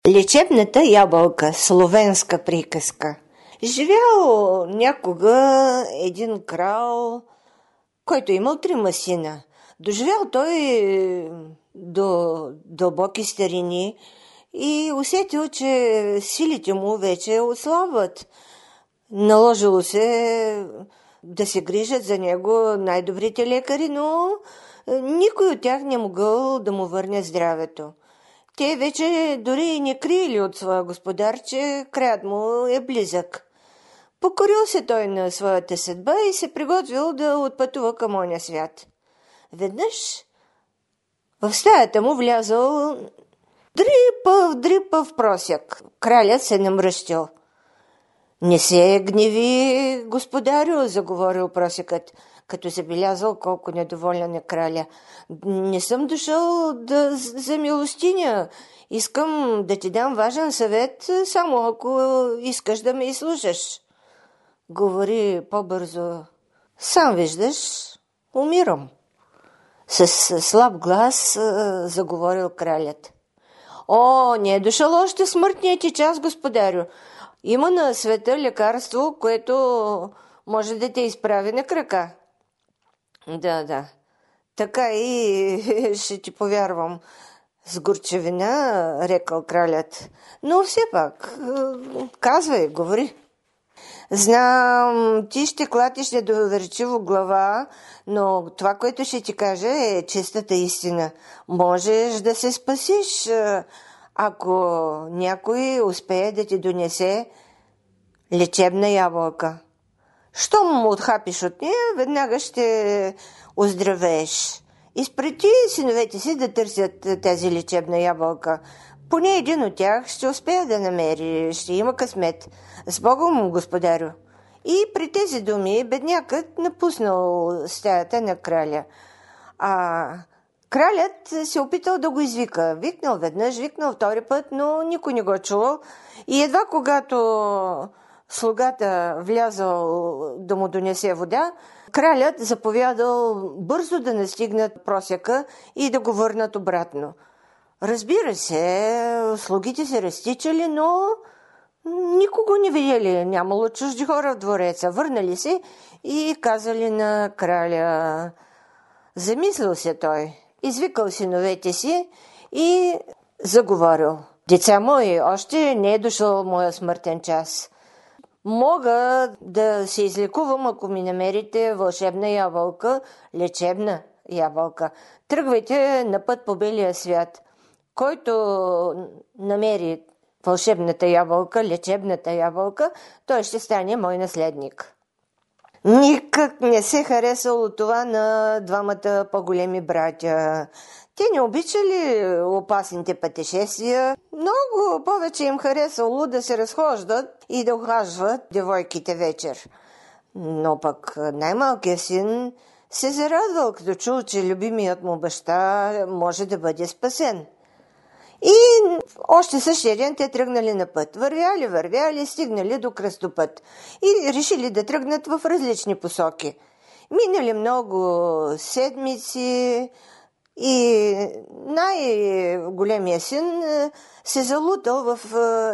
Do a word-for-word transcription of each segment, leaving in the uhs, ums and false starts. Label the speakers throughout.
Speaker 1: Лечебната ябълка, словенска приказка. Живял някога един крал, който имал трима сина. Доживял той до дълбоки старини и усетил, че силите му вече отслабват. Наложило се да се грижат за него най-добрите лекари, но никой от тях не могъл да му върне здравето. Те вече дори и не криели от своя господар, че краят му е близък. Покорил се той на своята съдба и се приготвил да отпътува към оня свят. Веднъж в стаята му влязъл дрипав, дрипав просяк. Кралят се намръщил. „Не се гневи, господарю“, заговорил просякът, като забелязал колко недоволен е краля. „Не съм дошъл да за милостиня. Искам да ти дам важен съвет, само ако искаш да ме изслушаш“. Говори по-бързо. „Сам виждаш, умирам“. С слаб глас заговорил кралят. „О, не е дошъл още смъртният ти час, господарю. Има на света лекарство, което може да те изправи на крака“. „Да, да, така и ще ти повярвам“, с горчевина рекал кралят. „Но все пак, казвай, говори“. „Знам, ти ще клатиш недоверчиво глава, но това, което ще ти кажа, е чистата истина. Можеш да се спасиш, ако някой успее да ти донесе лечебна ябълка. Щом му отхапиш от нея, веднага ще оздравееш. Изпрати синовете си да търсят тази лечебна ябълка. Поне един от тях ще успее да намери, ще има късмет. С Богом, господарю“. И при тези думи беднякът напуснал стаята на краля. А кралят се опитал да го извика. Викнал веднъж, викнал втори път, но никой не го чувал. И едва когато слугата влязал да му донесе вода, кралят заповядал бързо да настигнат просяка и да го върнат обратно. Разбира се, слугите се разтичали, но никого не видели. Нямало чужди хора в двореца. Върнали се и казали на краля. Замислил се той, извикал синовете си и заговорил. „Деца мои, още не е дошъл моя смъртен час. Мога да се излекувам, ако ми намерите вълшебна ябълка, лечебна ябълка. Тръгвайте на път по белия свят. Който намери вълшебната ябълка, лечебната ябълка, той ще стане мой наследник“. Никак не се харесало това на двамата по-големи братя. Те не обичали опасните пътешествия. Много повече им харесало да се разхождат и да ухажват девойките вечер. Но пък най-малкият син се зарадвал, като чул, че любимият му баща може да бъде спасен. И още същия ден те тръгнали на път. Вървяли, вървяли, стигнали до кръстопът и решили да тръгнат в различни посоки. Минали много седмици и най-големия син се залутал в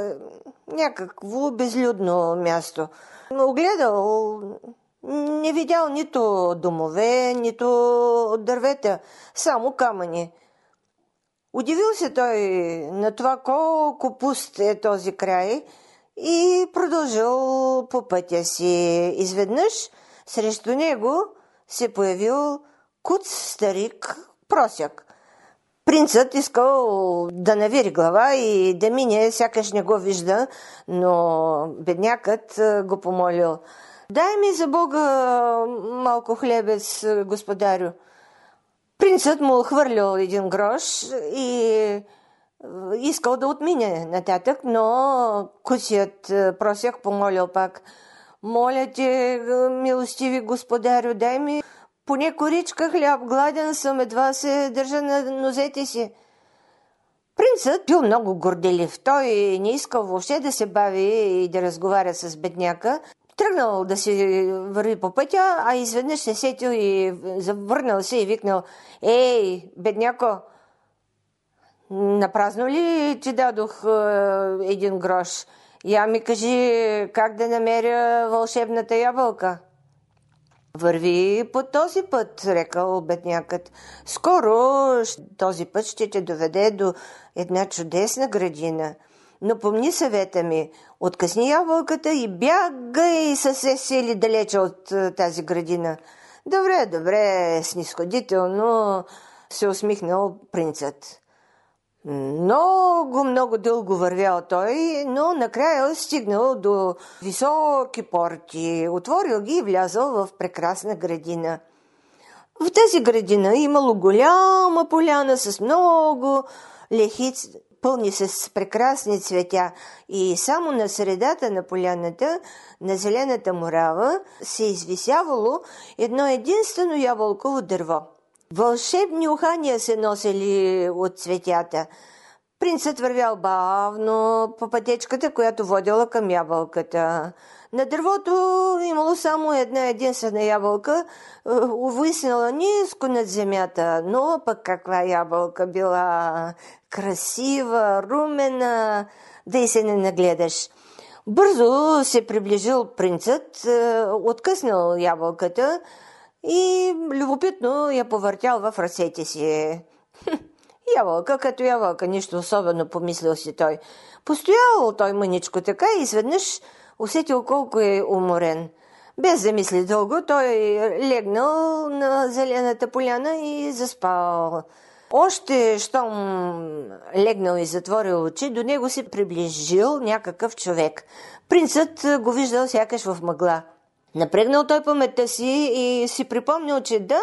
Speaker 1: някакво безлюдно място. Огледал, не видял нито домове, нито дървета, само камъни. Удивил се той на това колко пуст е този край и продължил по пътя си. Изведнъж срещу него се появил куц старик просяк. Принцът искал да навери глава и да мине, сякаш не го вижда, но беднякът го помолил. „Дай ми за Бога малко хлебец, господарю“. Принцът му хвърлил един грош и искал да отмине нататък, но куцият просяк помолил пак. „Моля те, милостиви господарю, дай ми поне коричка хляб, гладен съм, едва се държа на нозете си“. Принцът бил много горделив. Той не искал въобще да се бави и да разговаря с бедняка. Тръгнал да си върви по пътя, а изведнъж се сетил и завърнал се и викнал: „Ей, бедняко, Напразно ли ти дадох е, един грош? Я ми кажи как да намеря вълшебната ябълка. Върви по този път, рекал беднякът. Скоро този път ще те доведе до една чудесна градина. Но помни съвета ми, откъсни ябълката и бягай със се сели далече от тази градина. Добре, добре, снисходително се усмихнал принцът. Много, много дълго вървял той, но накрая стигнал до високи порти, отворил ги и влязъл в прекрасна градина. В тази градина имало голяма поляна с много лехици, пълни с прекрасни цветя, и само на средата на поляната, на зелената морава, се извисявало едно единствено ябълково дърво. Вълшебни ухания се носели от цветята. Принцът вървял бавно по пътечката, която водила към ябълката. На дървото имало само една единствена ябълка, увиснала ниско над земята, но пък каква ябълка била красива, румена, да и се не нагледаш. Бързо се приближил принцът, откъснал ябълката и любопитно я повъртял в ръцете си. Ябълка като ябълка, нищо особено, помислил си той. Постоял той мъничко така и изведнъж усетил колко е уморен. Без да мисли дълго, той легнал на зелената поляна и заспал. Още щом легнал и затворил очи, до него се приближил някакъв човек. Принцът го виждал сякаш в мъгла. Напрегнал той паметта си и си припомнил, че да,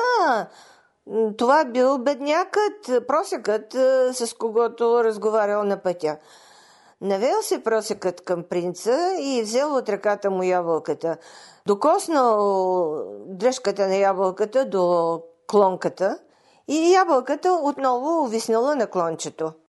Speaker 1: това бил беднякът, просекът, с когото разговарял на пътя. Навел се просекът към принца и взел от ръката му ябълката. Докоснал дръжката на ябълката до клонката и ябълката отново увиснала на клончето.